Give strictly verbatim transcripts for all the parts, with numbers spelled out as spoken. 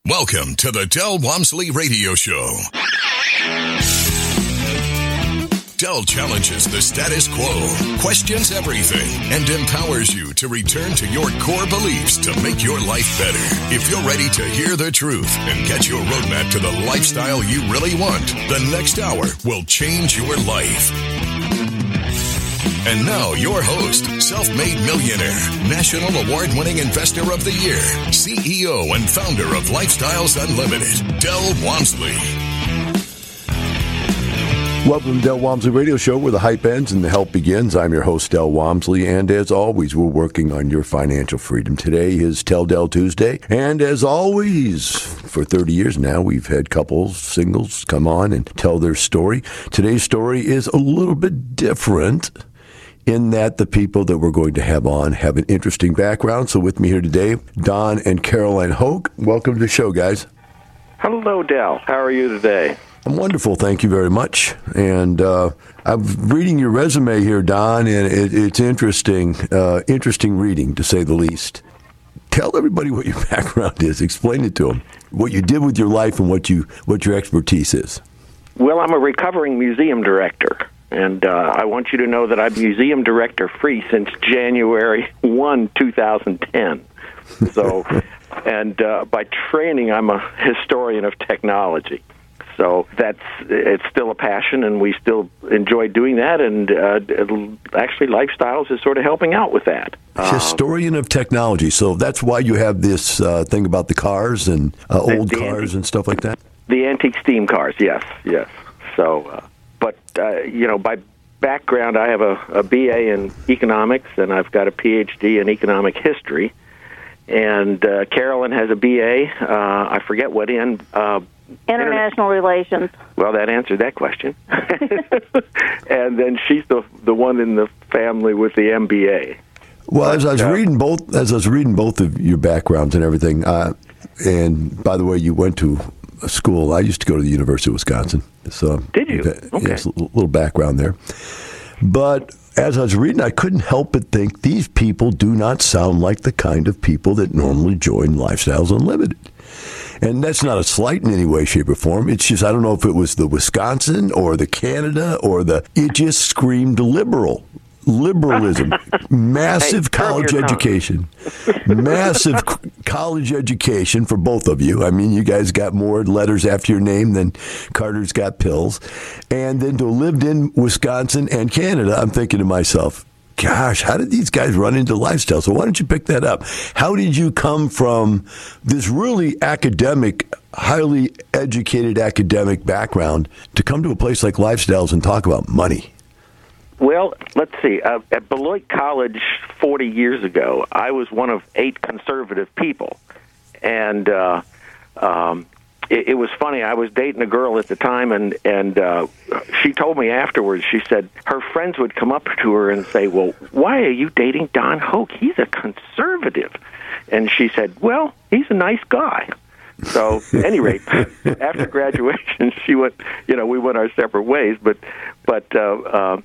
Welcome to the Del Walmsley Radio Show. Del challenges the status quo, questions everything, and empowers you to return to your core beliefs to make your life better. If you're ready to hear the truth and get your roadmap to the lifestyle you really want, the next hour will change your life. And now, your host, self-made millionaire, national award-winning investor of the year, C E O and founder of Lifestyles Unlimited, Del Walmsley. Welcome to Del Walmsley Radio Show, where the hype ends and the help begins. I'm your host, Del Walmsley, and as always, we're working on your financial freedom. Today is Tell Del Tuesday, and as always, for thirty years now, we've had couples, singles come on and tell their story. Today's story is a little bit different, in that the people that we're going to have on have an interesting background. So with me here today, Don and Caroline Hoke. Welcome to the show, guys. Hello, Del. How are you today? I'm wonderful, thank you very much. And uh, I'm reading your resume here, Don, and it, it's interesting, uh, interesting reading, to say the least. Tell everybody what your background is. Explain it to them. What you did with your life and what you what your expertise is. Well, I'm a recovering museum director. And uh, I want you to know that I'm museum director free since January first, two thousand ten. So, and uh, by training, I'm a historian of technology. So that's it's still a passion, and we still enjoy doing that. And uh, actually, Lifestyles is sort of helping out with that. Historian of technology. So that's why you have this uh, thing about the cars and uh, old the cars antique, and stuff like that? The antique steam cars, yes, yes. So... Uh, But, uh, you know, by background, I have a, a B A in economics, and I've got a P H D in economic history. And uh, Carolyn has a B A, uh, I forget what in. Uh, International Interna- Relations. Well, that answered that question. And then she's the the one in the family with the M B A. Well, but, as I was uh, reading both, as I was reading both of your backgrounds and everything, uh, and by the way, you went to a school. I used to go to the University of Wisconsin. So did you? Okay. Yes, a little background there. But as I was reading, I couldn't help but think these people do not sound like the kind of people that normally join Lifestyles Unlimited. And that's not a slight in any way, shape, or form. It's just, I don't know if it was the Wisconsin or the Canada or the, it just screamed liberal. Liberalism, massive hey, college education, massive c- college education for both of you. I mean, you guys got more letters after your name than Carter's got pills. And then to have lived in Wisconsin and Canada, I'm thinking to myself, gosh, how did these guys run into Lifestyle? So why don't you pick that up? How did you come from this really academic, highly educated academic background to come to a place like Lifestyles and talk about money? Well, let's see. Uh, at Beloit College forty years ago, I was one of eight conservative people. And uh, um, it, it was funny. I was dating a girl at the time, and, and uh, she told me afterwards, she said her friends would come up to her and say, well, why are you dating Don Hoke? He's a conservative. And she said, well, he's a nice guy. So, at any rate, after graduation, she went, you know, we went our separate ways. But, but, uh, uh,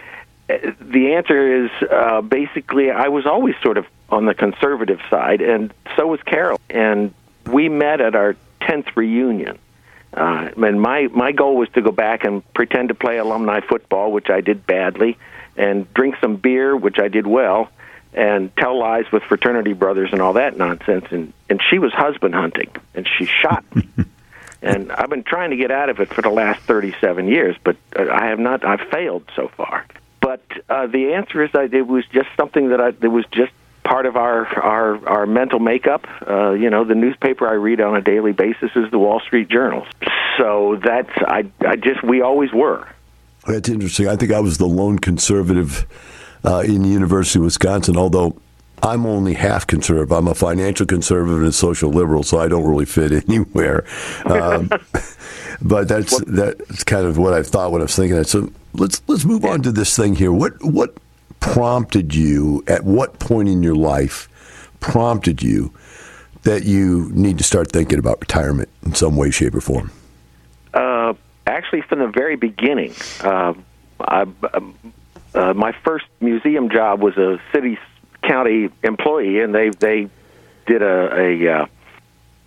the answer is uh, basically I was always sort of on the conservative side, and so was Carol. And we met at our tenth reunion. Uh, and my, my goal was to go back and pretend to play alumni football, which I did badly, and drink some beer, which I did well, and tell lies with fraternity brothers and all that nonsense. And, and she was husband hunting, and she shot me. And I've been trying to get out of it for the last thirty-seven years, but I have not. I've failed so far. But uh, the answer is that it was just something that I, it was just part of our our, our mental makeup. Uh, you know, the newspaper I read on a daily basis is the Wall Street Journal. So that's, I, I just, we always were. That's interesting. I think I was the lone conservative uh, in the University of Wisconsin, although I'm only half conservative. I'm a financial conservative and a social liberal, so I don't really fit anywhere. Um, but that's that's kind of what I thought when I was thinking that. So let's let's move on to this thing here. What what prompted you, at what point in your life prompted you that you need to start thinking about retirement in some way, shape, or form? Uh, actually, from the very beginning. Uh, I, uh, my first museum job was a city county employee, and they they did a, a uh,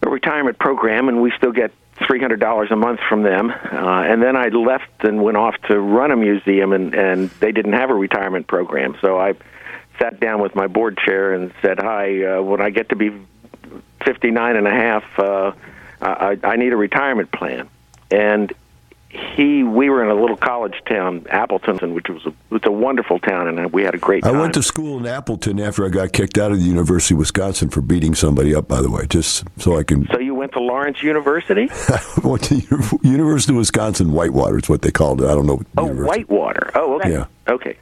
a retirement program, and we still get three hundred dollars a month from them. Uh, and then I left and went off to run a museum, and, and they didn't have a retirement program. So I sat down with my board chair and said, hi, uh, when I get to be fifty-nine and a half, uh, I, I need a retirement plan. And he, we were in a little college town, Appleton, which was a, it's a wonderful town, and we had a great time. I went to school in Appleton after I got kicked out of the University of Wisconsin for beating somebody up, by the way, just so I can... So you went to Lawrence University? I went to University of Wisconsin Whitewater is what they called it. I don't know. Oh, Whitewater. Oh, okay. Yeah. Okay.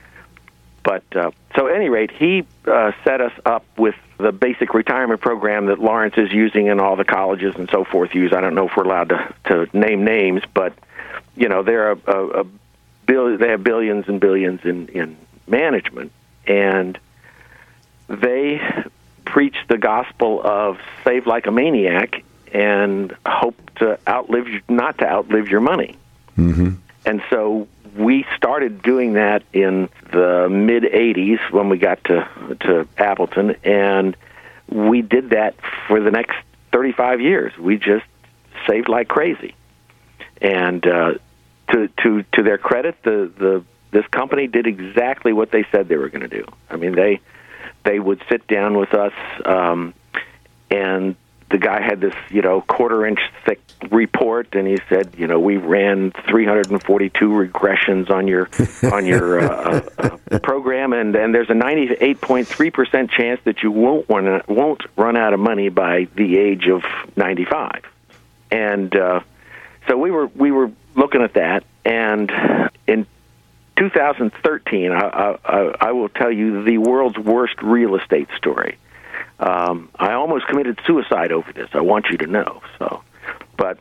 But, uh, so at any rate, he uh, set us up with the basic retirement program that Lawrence is using and all the colleges and so forth use. I don't know if we're allowed to, to name names, but, you know, they're a, a, a bill, they have billions and billions in, in management, and they preach the gospel of save like a maniac and hope to outlive, not to outlive your money. Mm-hmm. And so we started doing that in the mid-eighties when we got to to Appleton, and we did that for the next thirty-five years. We just saved like crazy. And uh, to to to their credit, the, the this company did exactly what they said they were going to do. I mean, they they would sit down with us, um, and the guy had this, you know, quarter-inch thick report, and he said, you know, we ran three hundred forty-two regressions on your on your uh, uh, program, and, and there's a ninety-eight point three percent chance that you won't run, won't run out of money by the age of ninety-five. And uh, so we were we were looking at that, and in two thousand thirteen, I, I, I will tell you the world's worst real estate story. Um, I almost committed suicide over this. I want you to know. So, but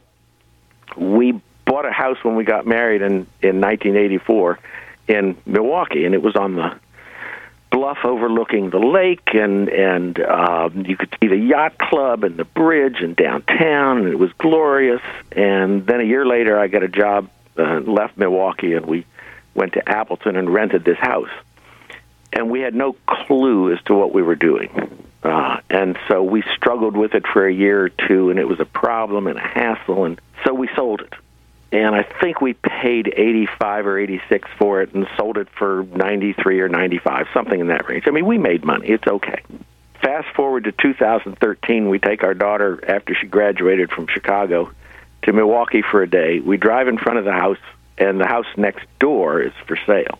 we bought a house when we got married in, in nineteen eighty-four in Milwaukee, and it was on the bluff overlooking the lake, and and um, you could see the yacht club and the bridge and downtown, and it was glorious. And then a year later, I got a job, uh, left Milwaukee, and we went to Appleton and rented this house. And we had no clue as to what we were doing. Uh, and so we struggled with it for a year or two, and it was a problem and a hassle, and so we sold it. And I think we paid eighty-five or eighty-six for it and sold it for ninety-three or ninety-five, something in that range. I mean, we made money. It's okay. Fast forward to two thousand thirteen, we take our daughter, after she graduated from Chicago, to Milwaukee for a day. We drive in front of the house, and the house next door is for sale.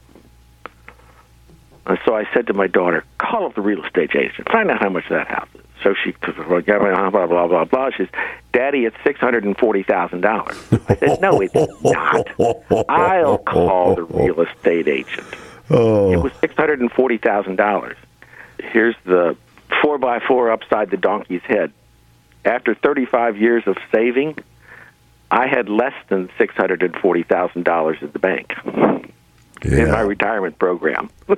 And so I said to my daughter, call up the real estate agent, find out how much that house is. So she, blah, blah, blah, blah, blah. She says, Daddy, it's six hundred forty thousand dollars. I said, no, it's not. I'll call the real estate agent. Oh. It was six hundred forty thousand dollars. Here's the four by four upside the donkey's head. After thirty-five years of saving, I had less than six hundred forty thousand dollars in the bank. Yeah. In my retirement program. Boy,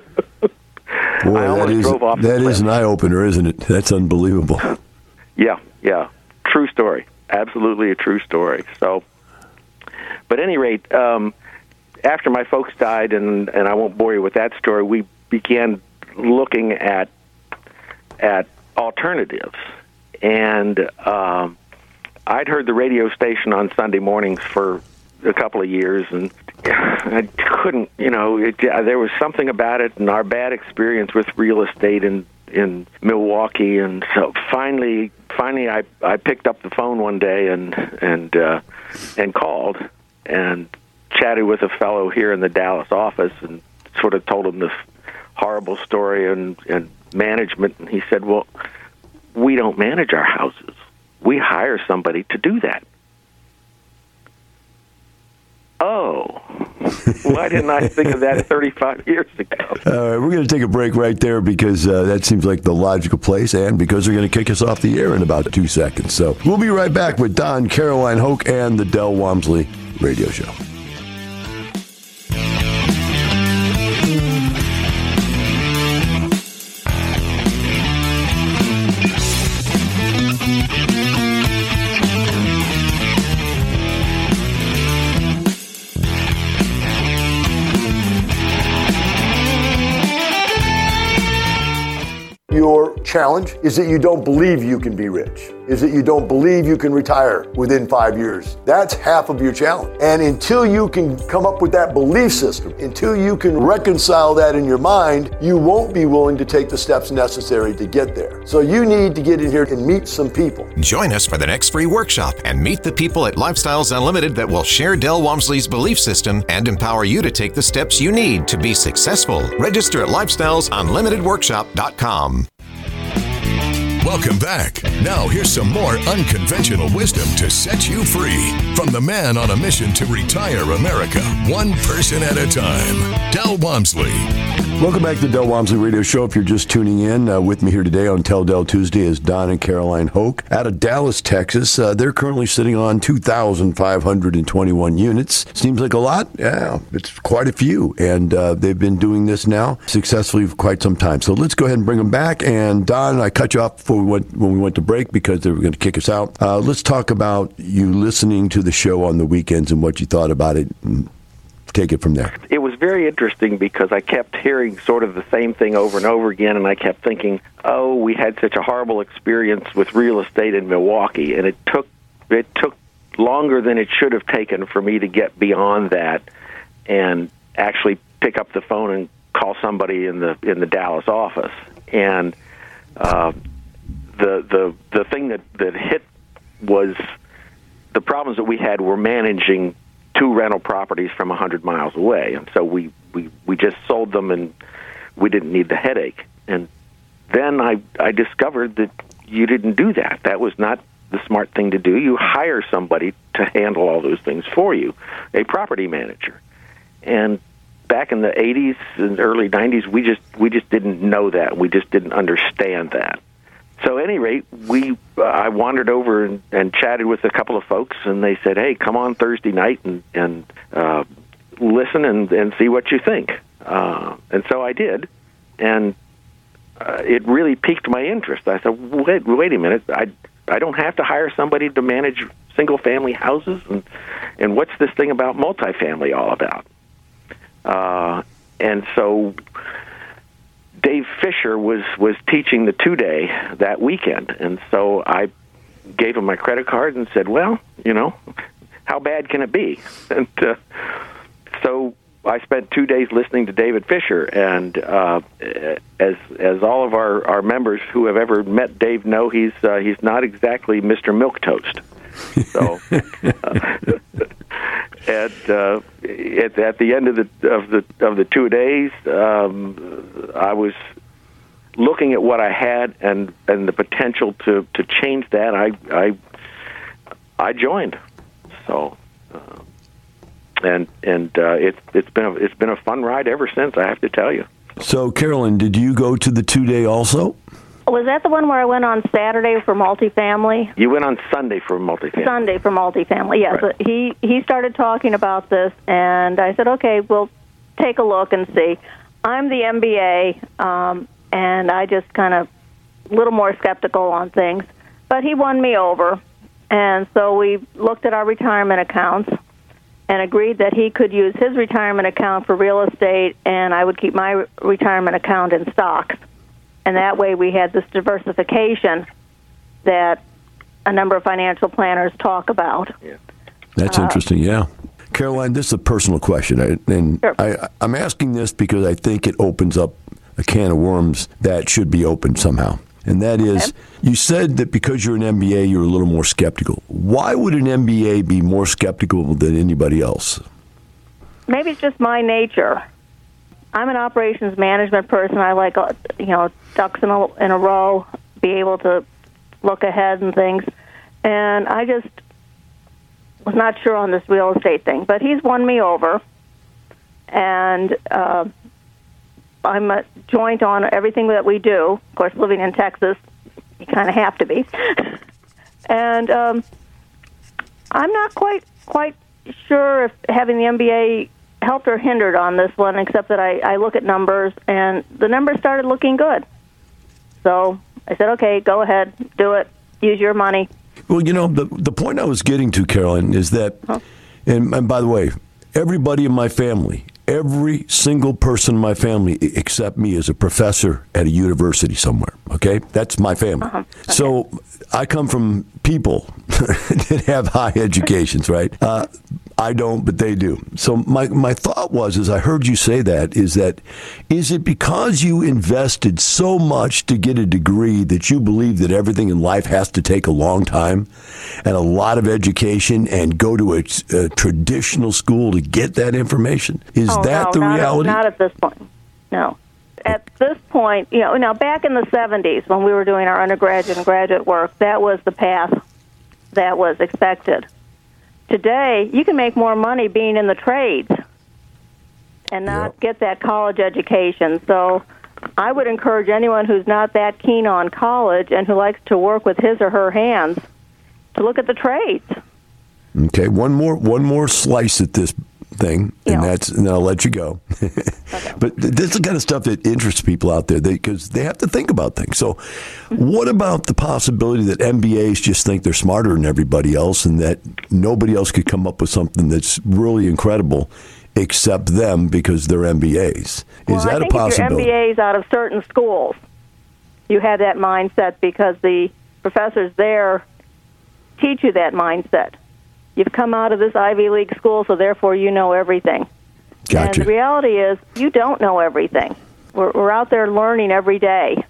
that is, that is an eye-opener, isn't it? That's unbelievable. Yeah, yeah. True story. Absolutely a true story. So, but at any rate, um, after my folks died, and, and I won't bore you with that story, we began looking at at alternatives. And um, I'd heard the radio station on Sunday mornings for a couple of years, and I couldn't, you know, it, uh, there was something about it and our bad experience with real estate in, in Milwaukee, and so finally, finally I, I picked up the phone one day and, and, uh, and called and chatted with a fellow here in the Dallas office and sort of told him this horrible story and, and management, and he said, well, we don't manage our houses. We hire somebody to do that. Oh, why didn't I think of that thirty-five years ago? All right, we're going to take a break right there because uh, that seems like the logical place, and because they're going to kick us off the air in about two seconds. So we'll be right back with Don, Caroline Hoke, and the Del Walmsley Radio Show. challenge is that you don't believe you can be rich, is that you don't believe you can retire within five years. That's half of your challenge. And until you can come up with that belief system, until you can reconcile that in your mind, you won't be willing to take the steps necessary to get there. So you need to get in here and meet some people. Join us for the next free workshop and meet the people at Lifestyles Unlimited that will share Del Walmsley's belief system and empower you to take the steps you need to be successful. Register at lifestyles unlimited workshop dot com. Welcome back. Now here's some more unconventional wisdom to set you free from the man on a mission to retire America, one person at a time, Del Walmsley. Welcome back to the Del Walmsley Radio Show. If you're just tuning in, uh, with me here today on Tell Del Tuesday is Don and Caroline Hoke out of Dallas, Texas. Uh, they're currently sitting on two thousand five hundred twenty-one units. Seems like a lot? Yeah, it's quite a few. And uh, they've been doing this now successfully for quite some time. So let's go ahead and bring them back. And Don, I cut you off before we went, when we went to break because they were going to kick us out. Uh, let's talk about you listening to the show on the weekends and what you thought about it. And take it from there. It was very interesting because I kept hearing sort of the same thing over and over again, and I kept thinking, oh, we had such a horrible experience with real estate in Milwaukee, and it took it took longer than it should have taken for me to get beyond that and actually pick up the phone and call somebody in the in the Dallas office. And uh, the the the thing that, that hit was the problems that we had were managing two rental properties from one hundred miles away. And so we, we, we just sold them, and we didn't need the headache. And then I, I discovered that you didn't do that. That was not the smart thing to do. You hire somebody to handle all those things for you, a property manager. And back in the eighties and early nineties, we just we just didn't know that. We just didn't understand that. So at any rate, we uh, I wandered over and, and chatted with a couple of folks, and they said, hey, come on Thursday night and, and uh, listen and, and see what you think. Uh, and so I did, and uh, it really piqued my interest. I said, wait, wait a minute, I, I don't have to hire somebody to manage single-family houses, and, and what's this thing about multifamily all about? Uh, and so Dave Fisher was, was teaching the two-day that weekend, and so I gave him my credit card and said, well, you know, how bad can it be? And uh, so I spent two days listening to David Fisher, and uh, as as all of our, our members who have ever met Dave know, he's uh, he's not exactly Mister Milquetoast. So, uh, at, uh, at at the end of the of the of the two days, um, I was looking at what I had and, and the potential to, to change that. I I I joined. So, uh, and and uh, it's it's been a, it's been a fun ride ever since, I have to tell you. So, Carolyn, did you go to the two day also? Was that the one where I went on Saturday for multifamily? You went on Sunday for multifamily. Sunday for multifamily, yes. Right. He he started talking about this, and I said, okay, we'll take a look and see. I'm the M B A, um, and I just kind of a little more skeptical on things. But he won me over, and so we looked at our retirement accounts and agreed that he could use his retirement account for real estate, and I would keep my re- retirement account in stocks. And that way we had this diversification that a number of financial planners talk about. Yeah. That's uh, interesting, yeah. Caroline, this is a personal question, I, and sure. I, I'm asking this because I think it opens up a can of worms that should be opened somehow. And that is, okay. You said that because you're an M B A, you're a little more skeptical. Why would an M B A be more skeptical than anybody else? Maybe it's just my nature. I'm an operations management person. I like, you know, ducks in a, in a row, be able to look ahead and things. And I just was not sure on this real estate thing. But he's won me over. And uh, I'm a joint on everything that we do. Of course, living in Texas, you kind of have to be. And um, I'm not quite quite sure if having the M B A helped or hindered on this one, except that I, I look at numbers, and the numbers started looking good. So I said, okay, go ahead, do it, use your money. Well, you know, the the point I was getting to, Carolyn, is that, huh? and, and by the way, everybody in my family every single person in my family except me is a professor at a university somewhere. Okay, that's my family. Uh-huh. Okay. So I come from people that have high educations, right? Uh, I don't, but they do. So my, my thought was, as I heard you say that, is that, is it because you invested so much to get a degree that you believe that everything in life has to take a long time and a lot of education and go to a, a traditional school to get that information? Is oh, that no, the not reality? At, not at this point, no. At this point, you know, now back in the seventies when we were doing our undergraduate and graduate work, that was the path that was expected. Today, you can make more money being in the trades and not Yep. get that college education. So I would encourage anyone who's not that keen on college and who likes to work with his or her hands to look at the trades. Okay, one more one more slice at this thing, and Yeah. that's and then I'll let you go. Okay. But th- this is the kind of stuff that interests people out there because they, they have to think about things. So, what about the possibility that M B As just think they're smarter than everybody else, and that nobody else could come up with something that's really incredible except them because they're M B As? Is well, that I think a possibility? if you're M B As out of certain schools, you have that mindset because the professors there teach you that mindset. You've come out of this Ivy League school, so therefore you know everything. Gotcha. And the reality is, you don't know everything. We're, we're out there learning every day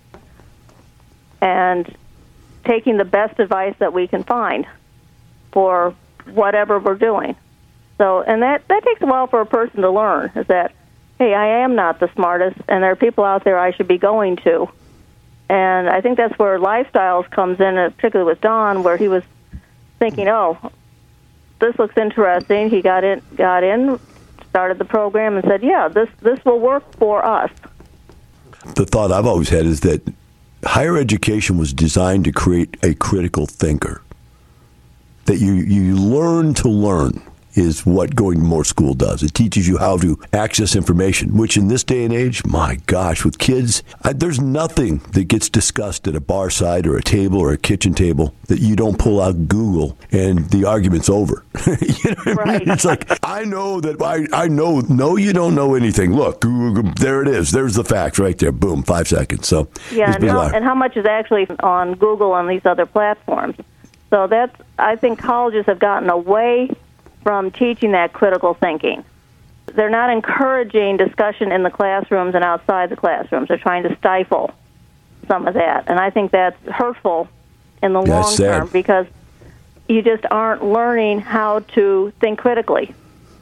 and taking the best advice that we can find for whatever we're doing. So, and that, that takes a while for a person to learn, is that, hey, I am not the smartest, and there are people out there I should be going to. And I think that's where Lifestyles comes in, particularly with Don, where he was thinking, oh, this looks interesting. He got in, got in, started the program, and said, yeah, this, this will work for us. The thought I've always had is that higher education was designed to create a critical thinker. That you, you learn to learn is what going to more school does. It teaches you how to access information, which in this day and age, my gosh, with kids, I, there's nothing that gets discussed at a bar side or a table or a kitchen table that you don't pull out Google and the argument's over. You know what Right. I mean? It's like, I know that I, I know, no, you don't know anything. Look, Google, there it is. There's the facts right there. Boom, five seconds. So Yeah, it's and how, bizarre. and how much is actually on Google and these other platforms? So that's, I think colleges have gotten away from teaching that critical thinking. They're not encouraging discussion in the classrooms and outside the classrooms. They're trying to stifle some of that. And I think that's hurtful in the Yeah, long it's sad. term because you just aren't learning how to think critically.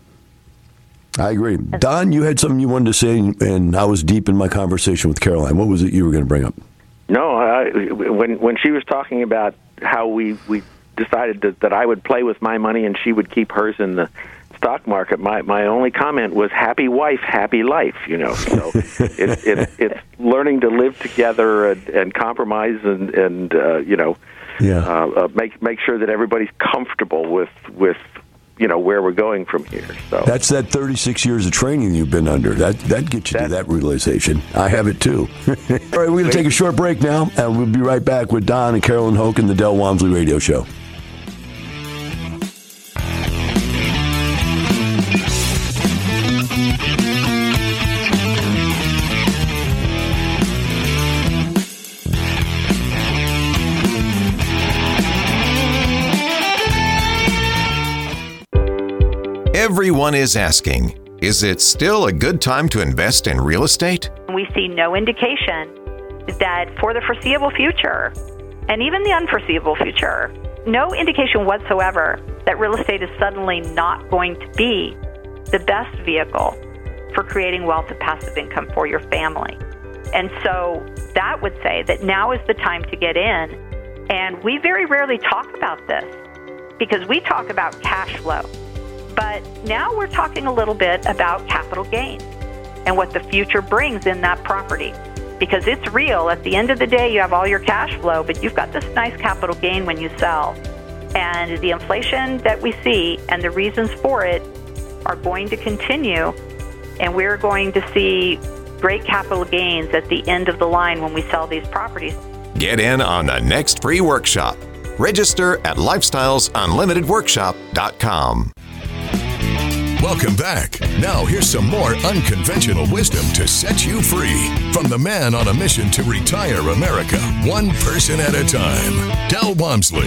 I agree. Don, you had something you wanted to say, and I was deep in my conversation with Caroline. What was it you were going to bring up? No, I, when when she was talking about how we, we decided that, that I would play with my money and she would keep hers in the stock market, my, my only comment was happy wife, happy life, you know. So it, it, it's learning to live together and, and compromise and, and uh, you know, Yeah. uh, uh, make make sure that everybody's comfortable with, with you know, where we're going from here. So That's that thirty-six years of training you've been under. That that gets you to that realization. I have it too. All right, we're going to take a short break now, and we'll be right back with Don and Carolyn Hoke and the Del Walmsley Radio Show. Everyone is asking, is it still a good time to invest in real estate? We see no indication that for the foreseeable future, and even the unforeseeable future, no indication whatsoever that real estate is suddenly not going to be the best vehicle for creating wealth and passive income for your family. And so that would say that now is the time to get in. And we very rarely talk about this because we talk about cash flow. But now we're talking a little bit about capital gains and what the future brings in that property. Because it's real. At the end of the day, you have all your cash flow, but you've got this nice capital gain when you sell. And the inflation that we see and the reasons for it are going to continue. And we're going to see great capital gains at the end of the line when we sell these properties. Get in on the next free workshop. Register at lifestyles unlimited workshop dot com. Welcome back. Now here's some more unconventional wisdom to set you free from the man on a mission to retire America, one person at a time, Del Walmsley.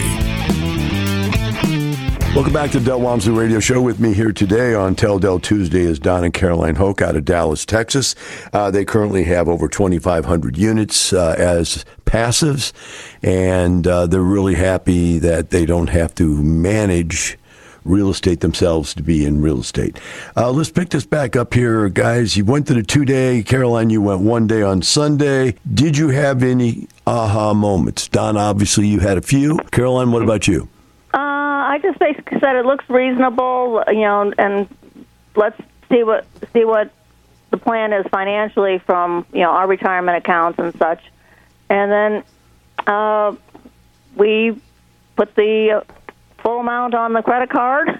Welcome back to the Del Walmsley Radio Show. With me here today on Tell Del Tuesday is Don and Caroline Hoke out of Dallas, Texas. Uh, they currently have over twenty-five hundred units uh, as passives, and uh, they're really happy that they don't have to manage real estate themselves to be in real estate. Uh, let's pick this back up here, guys. You went to the two-day. Caroline, you went one day on Sunday. Did you have any aha moments? Don, obviously you had a few. Caroline, what about you? Uh, I just basically said it looks reasonable, you know, and let's see what see what the plan is financially from, you know, our retirement accounts and such. And then uh, we put the full amount on the credit card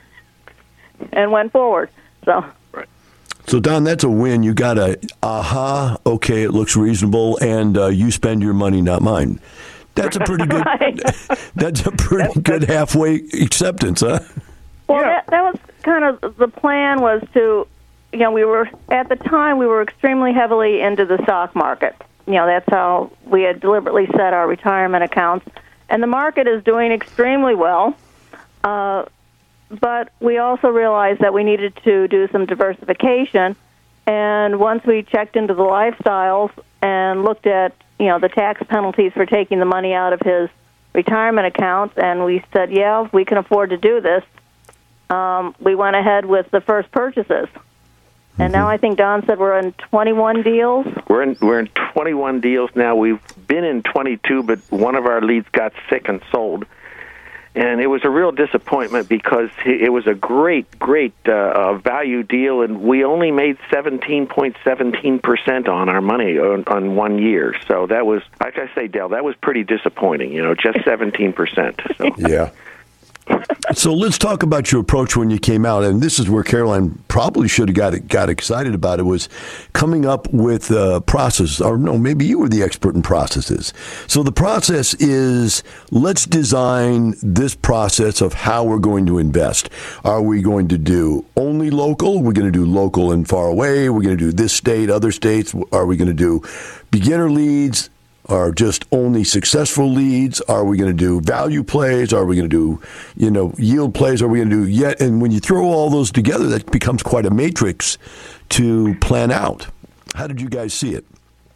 and went forward. So, right. So Don, that's a win. You got a aha. Okay, it looks reasonable, and uh, you spend your money, not mine. That's a pretty good. Right. That's a pretty that's, good that's, halfway acceptance, huh? Well, yeah. that, that was kind of the plan. Was to, you know, we were at the time we were extremely heavily into the stock market. You know, that's how we had deliberately set our retirement accounts. And the market is doing extremely well, uh, but we also realized that we needed to do some diversification. And once we checked into the lifestyles and looked at, you know, the tax penalties for taking the money out of his retirement accounts, and we said, yeah, we can afford to do this, um, we went ahead with the first purchases. And now I think Don said we're in twenty-one deals. We're in we're in twenty-one deals now. We've been in twenty-two, but one of our leads got sick and sold, and it was a real disappointment because it was a great, great uh, uh, value deal, and we only made seventeen point one seven percent on our money on, on one year. So that was, like I say, Del, that was pretty disappointing. You know, just seventeen percent. So. Yeah. So let's talk about your approach when you came out, and this is where Caroline probably should have got got excited about it, was coming up with a process, or no, maybe you were the expert in processes. So the process is, let's design this process of how we're going to invest. Are we going to do only local? We're going to do local and far away? We're going to do this state, other states? Are we going to do beginner leads? Are just only successful leads? Are we going to do value plays? Are we going to do, you know, yield plays? Are we going to do yet? And when you throw all those together, that becomes quite a matrix to plan out. How did you guys see it?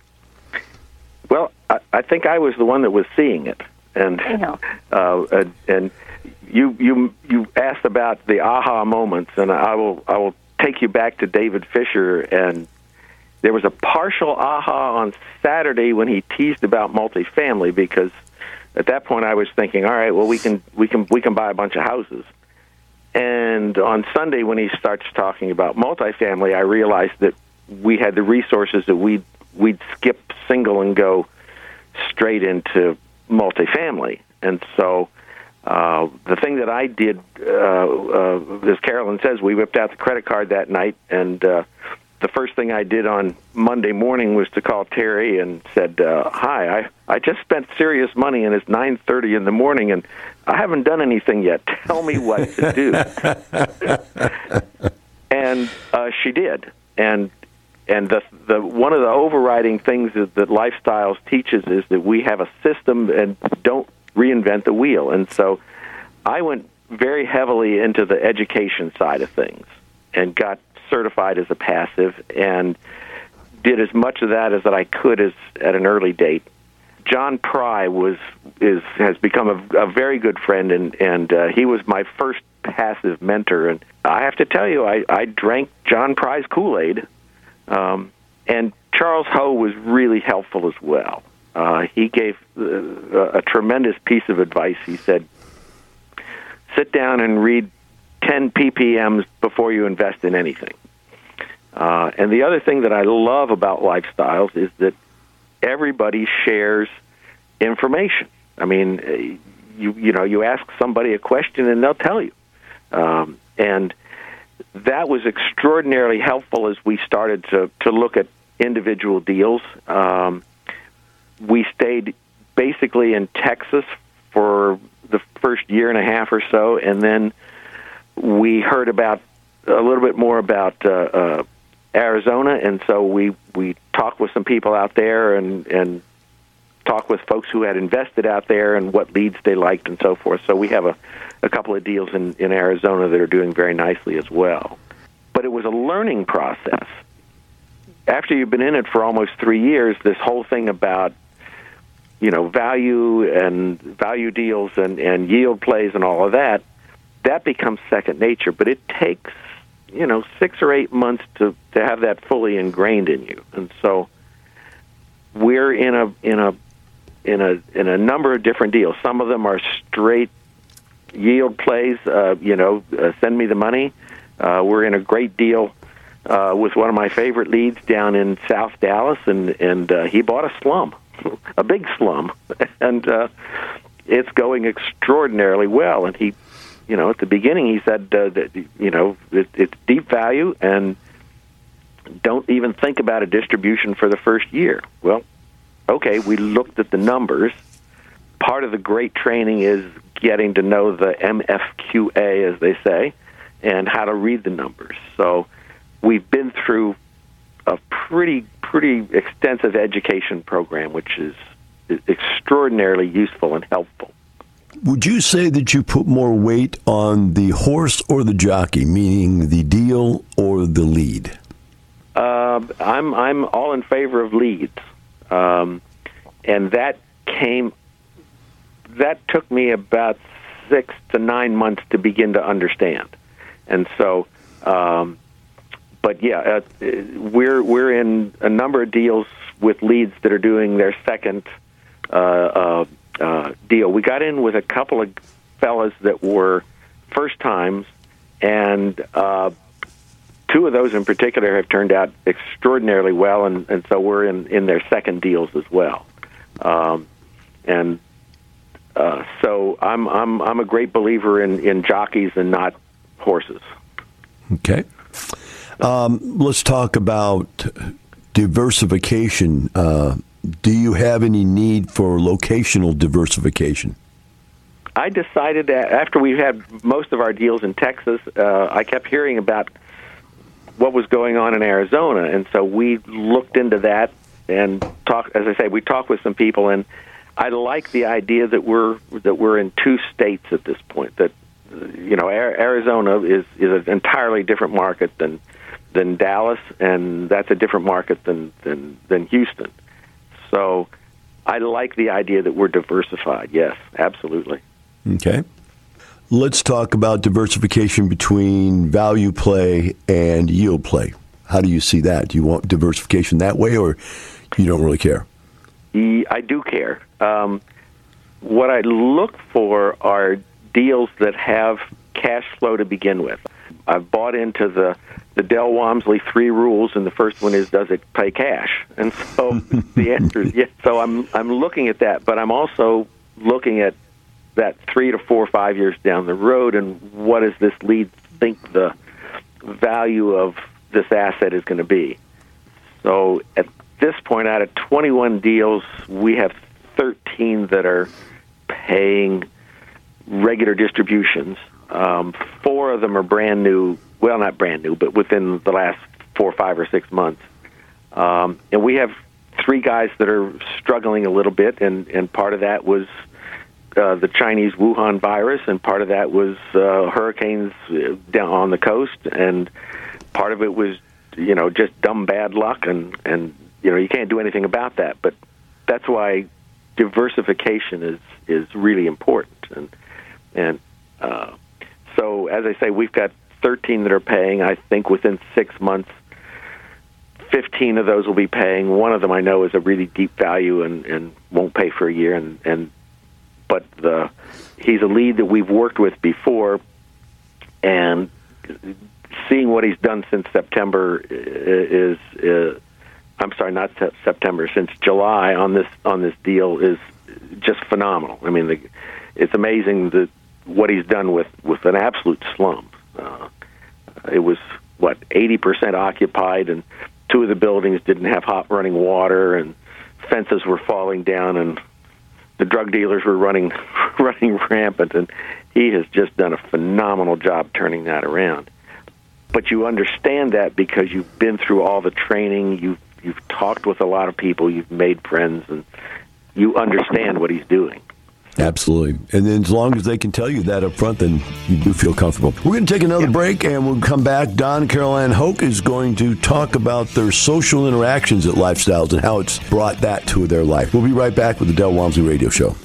Well, I, I think I was the one that was seeing it, and Yeah. uh, and, and you you you asked about the aha moments, and I will I will take you back to David Fisher. And there was a partial aha on Saturday when he teased about multifamily, because at that point I was thinking, all right, well we can we can we can buy a bunch of houses. And on Sunday when he starts talking about multifamily, I realized that we had the resources that we'd we'd skip single and go straight into multifamily. And so uh, the thing that I did, uh, uh, as Carolyn says, we whipped out the credit card that night, and uh, the first thing I did on Monday morning was to call Terry and said, uh, hi, I, I just spent serious money, and it's nine thirty in the morning, and I haven't done anything yet. Tell me what to do. And uh, she did. And and the the one of the overriding things that, that Lifestyles teaches is that we have a system and don't reinvent the wheel. And so I went very heavily into the education side of things and got certified as a passive and did as much of that as that I could as at an early date. John Pry was is has become a, a very good friend, and and uh, he was my first passive mentor. And I have to tell you, I, I drank John Pry's Kool-Aid, um, and Charles Ho was really helpful as well. Uh, he gave uh, a tremendous piece of advice. He said, "Sit down and read ten P P Ms before you invest in anything." Uh, and the other thing that I love about Lifestyles is that everybody shares information. I mean, you you know, you ask somebody a question and they'll tell you. Um, and that was extraordinarily helpful as we started to, to look at individual deals. Um, we stayed basically in Texas for the first year and a half or so, and then we heard about a little bit more about uh, uh, Arizona, and so we we talked with some people out there and and talked with folks who had invested out there and what leads they liked and so forth. So we have a, a couple of deals in, in Arizona that are doing very nicely as well. But it was a learning process. After you've been in it for almost three years, this whole thing about, you know, value and value deals and, and yield plays and all of that, that becomes second nature. But it takes, you know, six or eight months to, to have that fully ingrained in you. And so we're in a in a in a in a number of different deals. Some of them are straight yield plays, uh, you know, uh, send me the money. Uh, we're in a great deal uh, with one of my favorite leads down in South Dallas, and, and uh, he bought a slum, a big slum, and uh, it's going extraordinarily well. And he, you know, at the beginning he said, uh, that, you know, it, it's deep value and don't even think about a distribution for the first year. Well, okay, we looked at the numbers. Part of the great training is getting to know the M F Q A, as they say, and how to read the numbers. So we've been through a pretty, pretty extensive education program, which is extraordinarily useful and helpful. Would you say that you put more weight on the horse or the jockey, meaning the deal or the lead? Uh, I'm I'm all in favor of leads. Um, and that came, that took me about six to nine months to begin to understand. And so, um, but yeah, uh, we're we're in a number of deals with leads that are doing their second uh, uh, uh, deal. We got in with a couple of fellas that were first times, and uh, two of those in particular have turned out extraordinarily well, and, and so we're in, in their second deals as well. Um, and uh, so I'm I'm I'm a great believer in, in jockeys and not horses. Okay. Um, let's talk about diversification. Uh, do you have any need for locational diversification? I decided that after we had most of our deals in Texas, uh, I kept hearing about what was going on in Arizona, and so we looked into that and talked. As I say, we talked with some people, and I like the idea that we're that we're in two states at this point. That you know, Arizona is is an entirely different market than than Dallas, and that's a different market than than, than Houston. So I like the idea that we're diversified. Yes, absolutely. Okay. Let's talk about diversification between value play and yield play. How do you see that? Do you want diversification that way, or you don't really care? I do care. Um, what I look for are deals that have cash flow to begin with. I've bought into the, the Del Walmsley three rules, and the first one is, does it pay cash? And so the answer is yes. So I'm I'm looking at that, but I'm also looking at that three to four, five years down the road, and what does this lead think the value of this asset is going to be? So at this point, out of twenty-one deals, we have thirteen that are paying regular distributions. Um, four of them are brand new, well, not brand new, but within the last four, five, or six months. Um, and we have three guys that are struggling a little bit, and, and part of that was Uh, the Chinese Wuhan virus, and part of that was uh, hurricanes down on the coast, and part of it was, you know, just dumb bad luck, and, and you know, you can't do anything about that. But that's why diversification is, is really important. And and uh, so, as I say, we've got thirteen that are paying. I think within six months, fifteen of those will be paying. One of them I know is a really deep value and, and won't pay for a year, and, and but the, he's a lead that we've worked with before, and seeing what he's done since September is, is I'm sorry, not September, since July on this on this deal is just phenomenal. I mean, the, it's amazing that what he's done with, with an absolute slump. Uh, it was, what, eighty percent occupied, and two of the buildings didn't have hot running water, and fences were falling down, and the drug dealers were running running rampant, and he has just done a phenomenal job turning that around. but you understand that because you've been through all the training, you've you've talked with a lot of people, you've made friends, and you understand what he's doing. Absolutely. And then as long as they can tell you that up front, then you do feel comfortable. We're going to take another yeah. break, and we'll come back. Don and Caroline Hoke is going to talk about their social interactions at Lifestyles and how it's brought that to their life. We'll be right back with the Del Walmsley Radio Show.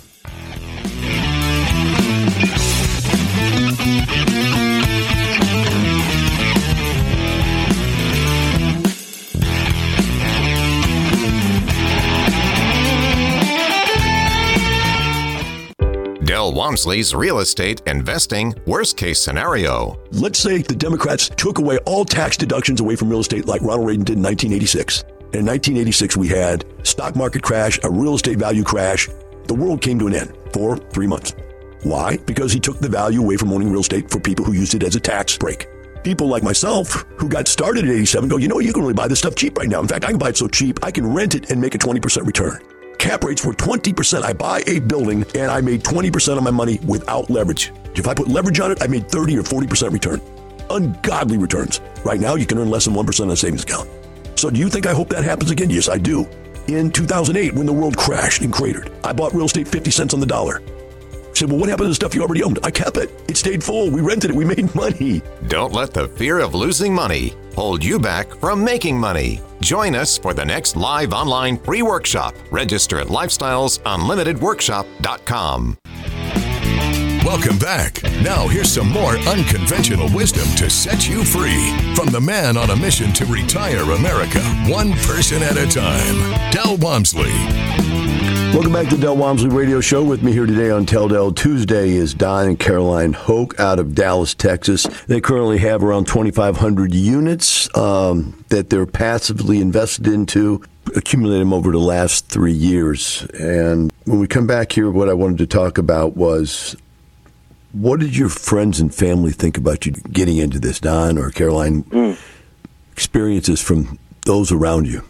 Del Walmsley's Real Estate Investing Worst Case Scenario. Let's say the Democrats took away all tax deductions away from real estate like Ronald Reagan did in nineteen eighty-six. In nineteen eighty-six, we had stock market crash, a real estate value crash. The world came to an end for three months. Why? Because he took the value away from owning real estate for people who used it as a tax break. People like myself who got started at eighty-seven go, you know what, you can really buy this stuff cheap right now. In fact, I can buy it so cheap, I can rent it and make a twenty percent return. Cap rates were twenty percent. I buy a building and I made twenty percent of my money without leverage. If I put leverage on it, I made thirty or forty percent return. Ungodly returns. Right now, you can earn less than one percent on a savings account. So do you think I hope that happens again? Yes, I do. In two thousand eight, when the world crashed and cratered, I bought real estate fifty cents on the dollar. I said, well, what happened to the stuff you already owned? I kept it. It stayed full. We rented it. We made money. Don't let the fear of losing money hold you back from making money. Join us for the next live online free workshop. Register at lifestyles unlimited workshop dot com. Welcome back. Now here's some more unconventional wisdom to set you free from the man on a mission to retire America, one person at a time, Del Walmsley. Welcome back to the Del Walmsley Radio Show. With me here today on Tell Del Tuesday is Don and Caroline Hoke out of Dallas, Texas. They currently have around twenty-five hundred units um, that they're passively invested into, accumulated them over the last three years. And when we come back here, what I wanted to talk about was, what did your friends and family think about you getting into this, Don or Caroline? Mm. Experiences from those around you.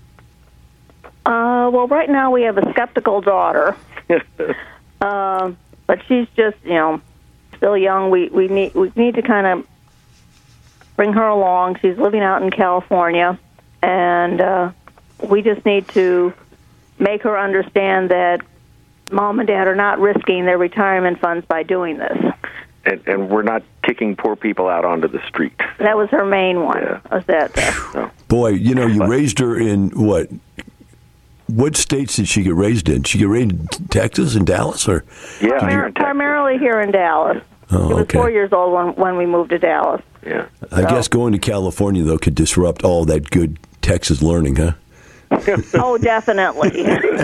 Uh, well, right now we have a skeptical daughter, uh, but she's just, you know, still young. We we need we need to kind of bring her along. She's living out in California, and uh, we just need to make her understand that Mom and Dad are not risking their retirement funds by doing this. And, and we're not kicking poor people out onto the street. That was her main one. Yeah. Was that? So. Boy, you know, you raised her in what? What states did she get raised in? Did she get raised in Texas and Dallas, or? Yeah, Primar- here in primarily here in Dallas. Oh, she was okay. four years old when when we moved to Dallas. Yeah. I so. guess going to California though could disrupt all that good Texas learning, huh? Oh, definitely.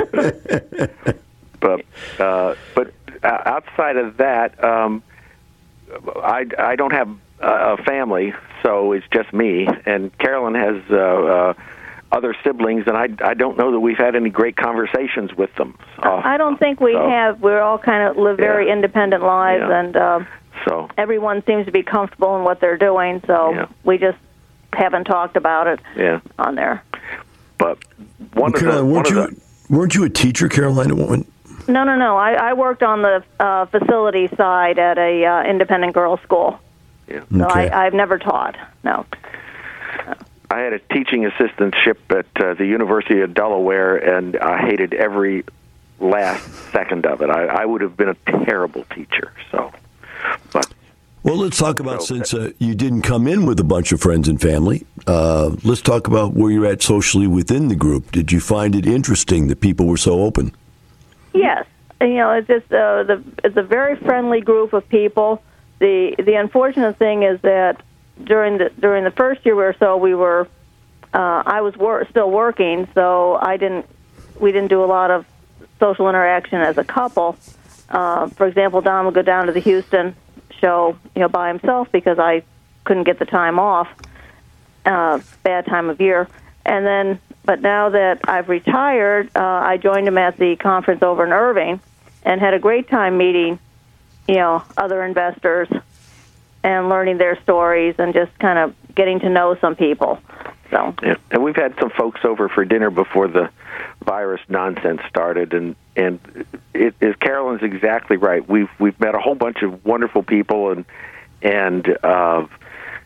but uh, but outside of that, um, I I don't have a family, so it's just me. And Carolyn has. Uh, uh, other siblings, and I, I don't know that we've had any great conversations with them. Uh, I don't think we so, have. We're all kind of live very yeah. independent lives, yeah. and uh, so everyone seems to be comfortable in what they're doing, so yeah. we just haven't talked about it yeah. on there. But one well, of Caroline, the... Weren't, one you, of the, weren't you a teacher, Caroline, at one point? No, no, no. I, I worked on the uh, facility side at a uh, independent girls' school. Yeah. So okay. I, I've never taught, no. no. I had a teaching assistantship at uh, the University of Delaware, and I hated every last second of it. I, I would have been a terrible teacher. So, but well, let's talk about so, since uh, you didn't come in with a bunch of friends and family. Uh, let's talk about where you're at socially within the group. Did you find it interesting that people were so open? Yes, you know, it's just uh, the it's a very friendly group of people. The the unfortunate thing is that. During the during the first year or so, we were uh, I was wor- still working, so I didn't we didn't do a lot of social interaction as a couple. Uh, for example, Don would go down to the Houston show, you know, by himself because I couldn't get the time off. Uh, bad time of year, and then but now that I've retired, uh, I joined him at the conference over in Irving, and had a great time meeting, you know, other investors. And learning their stories and just kind of getting to know some people. So, yeah. And we've had some folks over for dinner before the virus nonsense started, and and it, it, Carolyn's exactly right. We've we've met a whole bunch of wonderful people, and and uh,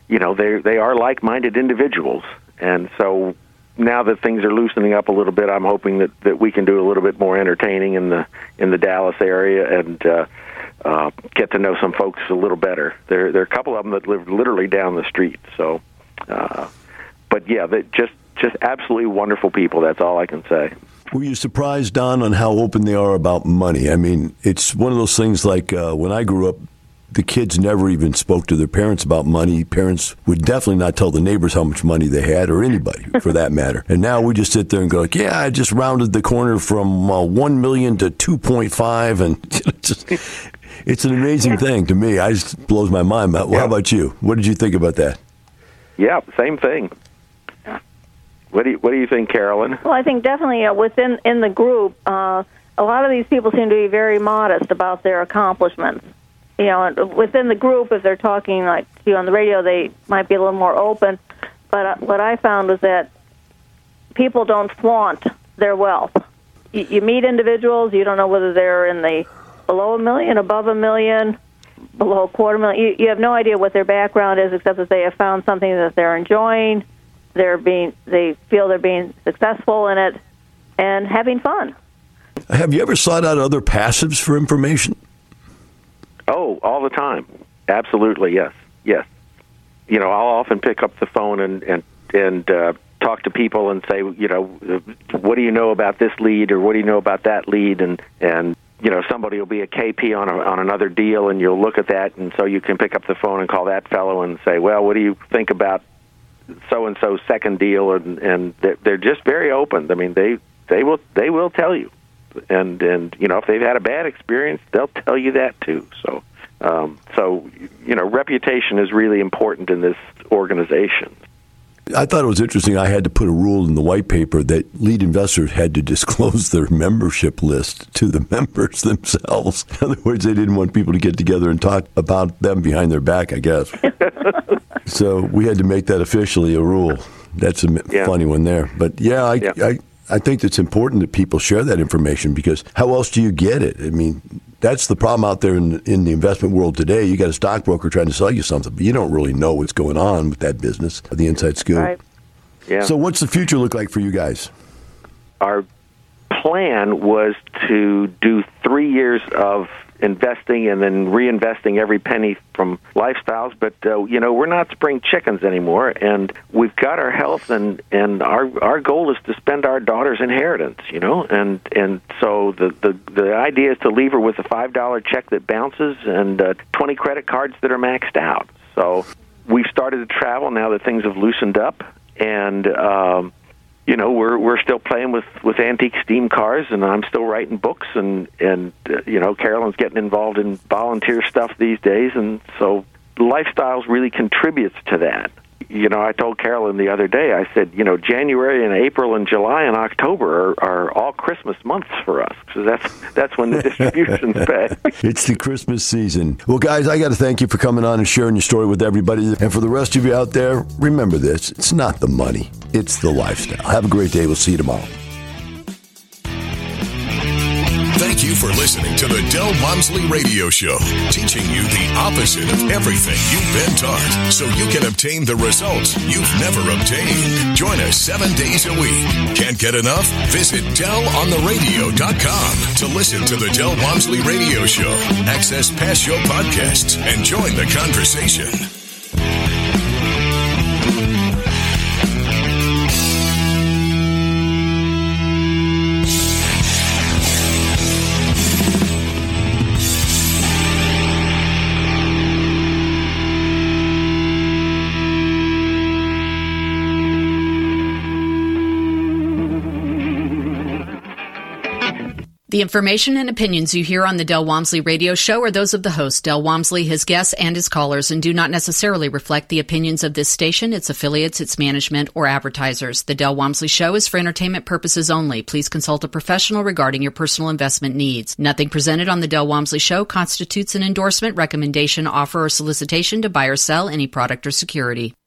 you know, they they are like-minded individuals. And so now that things are loosening up a little bit, I'm hoping that, that we can do a little bit more entertaining in the in the Dallas area and uh, uh, get to know some folks a little better. There, there are a couple of them that live literally down the street. So, uh, but yeah, they just just absolutely wonderful people. That's all I can say. Were you surprised, Don, on how open they are about money? I mean, it's one of those things like uh, when I grew up, the kids never even spoke to their parents about money. Parents would definitely not tell the neighbors how much money they had, or anybody for that matter. And now we just sit there and go, like, yeah, I just rounded the corner from uh, one million to two point five. And just, it's an amazing thing to me. I just blows my mind. Well, yeah. How about you? What did you think about that? Yeah, same thing. What do you, what do you think, Carolyn? Well, I think definitely uh, within in the group, uh, a lot of these people seem to be very modest about their accomplishments. You know, within the group, if they're talking like to you on the radio, they might be a little more open. But uh, what I found was that people don't flaunt their wealth. You, you meet individuals, you don't know whether they're in the below a million, above a million, below a quarter million. You, you have no idea what their background is, except that they have found something that they're enjoying. They're being, they feel they're being successful in it and having fun. Have you ever sought out other passives for information? Oh, all the time. Absolutely, yes, yes. You know, I'll often pick up the phone and and and uh, talk to people and say, you know, what do you know about this lead, or what do you know about that lead, and and you know, somebody will be a K P on a, on another deal, and you'll look at that, and so you can pick up the phone and call that fellow and say, well, what do you think about so-and-so's second deal? And, and they're, they're just very open. I mean, they, they will they will tell you. And, and you know, if they've had a bad experience, they'll tell you that too. So, um, so you know, reputation is really important in this organization. I thought it was interesting. I had to put a rule in the white paper that lead investors had to disclose their membership list to the members themselves. In other words, they didn't want people to get together and talk about them behind their back, I guess. So we had to make that officially a rule. That's a yeah. funny one there. But yeah, I, yeah. I I think it's important that people share that information, because how else do you get it? I mean, that's the problem out there in, in the investment world today. You got a stockbroker trying to sell you something, but you don't really know what's going on with that business, the inside scoop. Right. Yeah. So what's the future look like for you guys? Our plan was to do three years of investing and then reinvesting every penny from Lifestyles, but uh, you know, we're not spring chickens anymore, and we've got our health, and and our our goal is to spend our daughter's inheritance, you know, and and so the the, the idea is to leave her with a five dollar check that bounces and uh, twenty credit cards that are maxed out. So we've started to travel now that things have loosened up, and um, you know, we're we're still playing with, with antique steam cars, and I'm still writing books, and and uh, you know, Carolyn's getting involved in volunteer stuff these days, and so Lifestyles really contributes to that. You know, I told Carolyn the other day, I said, you know, January and April and July and October are, are all Christmas months for us, because that's that's when the distributions pay. It's the Christmas season. Well, guys, I got to thank you for coming on and sharing your story with everybody. And for the rest of you out there, remember this: it's not the money, it's the lifestyle. Have a great day. We'll see you tomorrow. Thank you for listening to the Del Walmsley Radio Show, teaching you the opposite of everything you've been taught, so you can obtain the results you've never obtained. Join us seven days a week. Can't get enough? Visit del on the radio dot com to listen to the Del Walmsley Radio Show, access past show podcasts, and join the conversation. The information and opinions you hear on the Del Walmsley Radio Show are those of the host, Del Walmsley, his guests, and his callers, and do not necessarily reflect the opinions of this station, its affiliates, its management, or advertisers. The Del Walmsley Show is for entertainment purposes only. Please consult a professional regarding your personal investment needs. Nothing presented on the Del Walmsley Show constitutes an endorsement, recommendation, offer, or solicitation to buy or sell any product or security.